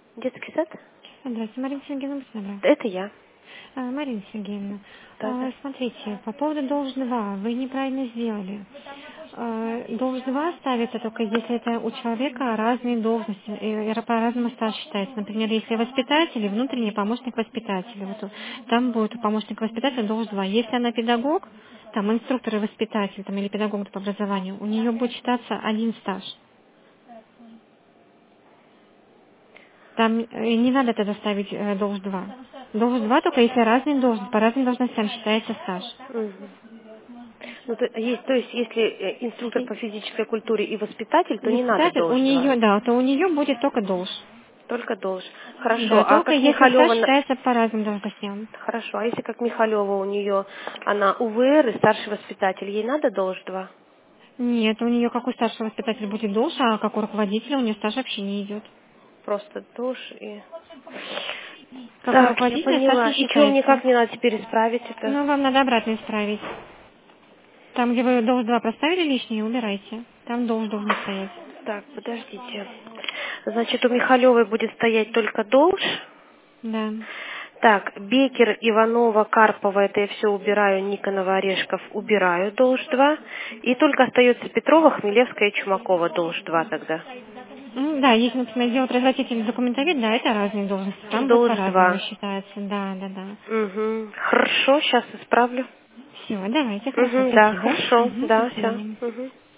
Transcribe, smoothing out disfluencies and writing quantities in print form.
Детский сад? Здравствуйте, Марина Сергеевна, будьте добры. Это я. Марина Сергеевна, Да, да. смотрите, по поводу долж 2, вы неправильно сделали. Долж 2 ставится только если это у человека разные должности, и по-разному стаж считается. Например, если воспитатель и внутренний помощник воспитателя, вот, там будет у помощника воспитателя долж 2. Если она педагог, там инструктор и воспитатель, там, или педагог по образованию, у нее будет считаться один стаж. Там не надо тогда ставить долж 2. Долж 2 только если разные должности, по разным должностям считается стаж. Мгм. Ну, то есть, если инструктор И по физической культуре и воспитатель, то не надо воспитатель, у долж 2. нее, да, то у нее будет только долж. Только долж. Хорошо, Да, а только как если стаж Михалева... считается по разным должностям. Хорошо, а если как Михалева у нее, она УВР и старший воспитатель, ей надо долж 2? Нет, у нее как у старшего воспитателя будет долж, а как у руководителя у нее стаж вообще не идет. Просто долж и... Как у Так, я руководителя стаж поняла. не И что мне, считается. как мне надо теперь исправить это? Ну, вам надо обратно исправить. Там, где вы долж 2 проставили лишнее, убирайте. Там долж должен стоять. Так, подождите. Значит, у Михалевой будет стоять только долж. Да. Так, Бекер, Иванова, Карпова, это я все убираю, Никонова, Орешков убираю, долж 2. И только остается Петрова, Хмелевская и Чумакова, долж 2 тогда. Да, если, например, дело производитель документовед, да, это разные должности. Там будет Долж по-разному 2. считаться. Да, да, да. Угу. Хорошо, сейчас исправлю. Все, давайте, хорошо, Угу, да, спасибо. хорошо, До да, все. свидания. Угу.